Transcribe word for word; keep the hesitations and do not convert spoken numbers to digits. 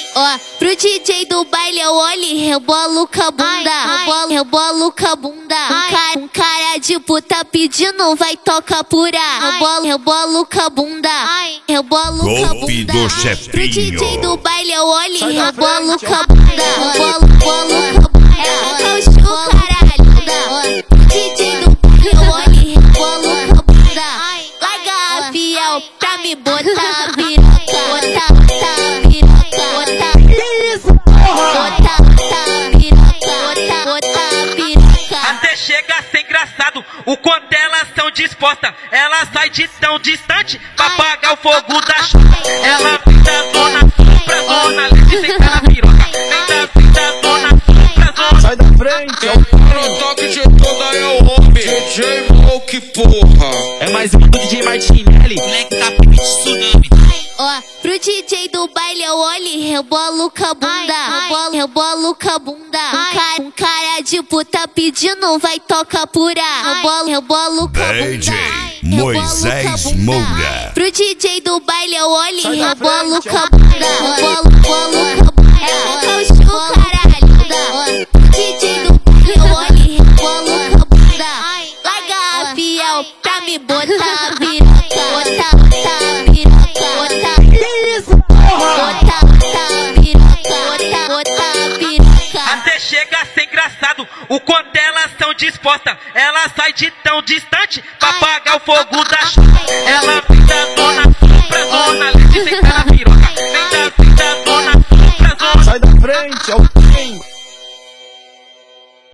Ó, pro D J do baile eu olho e rebolo com a bunda, rebolo, rebolo com a bunda. Um cara, um cara de puta pedindo vai tocar pura, rebolo, rebolo com a bunda, rebolo com a Golpe bunda. do Pro D J chefinho. do baile eu olho e rebolo com a bunda, rebolo, rebolo com a bunda. É o show, caralho. Pro D J do baile eu olho e rebolo com a bunda. Larga a fiel pra me botar a piroca, botar, botar a piroca, botar. Bota, bota, piroca, bota, bota, piroca. Até chega a ser engraçado o quanto elas são dispostas. Ela sai de tão distante pra apagar o fogo da chama. Ela vem da zona sul pra zona leste, senta na piroca. Vem da, vem da zona sul pra zona. Sai da frente, é o toque de toda é o homem, D J Moke, porra. É mais um do D J Martinelli. Moleque tá de tsunami. Ó, pro D J do baile eu olho e rebolo com a bunda, rebolo, rebolo com a bunda. Um cara, um cara de puta pedindo vai tocar pura, rebolo, rebolo com a bunda. D J rebolo Moisés com a bunda. Moura. Pro D J do baile eu olho e rebolo com a bunda, rebolo, rebolo com a bunda. É o show, caralho. Pro D J do baile eu olho e rebolo com a bunda. Larga a fiel pra me botar a piroca, botar, botar a piroca, botar. Bota, bota, piroca, bota, bota, piroca. Até chega a ser engraçado o quanto elas são dispostas. Ela sai de tão distante pra apagar o fogo da chama. Ela vem da zona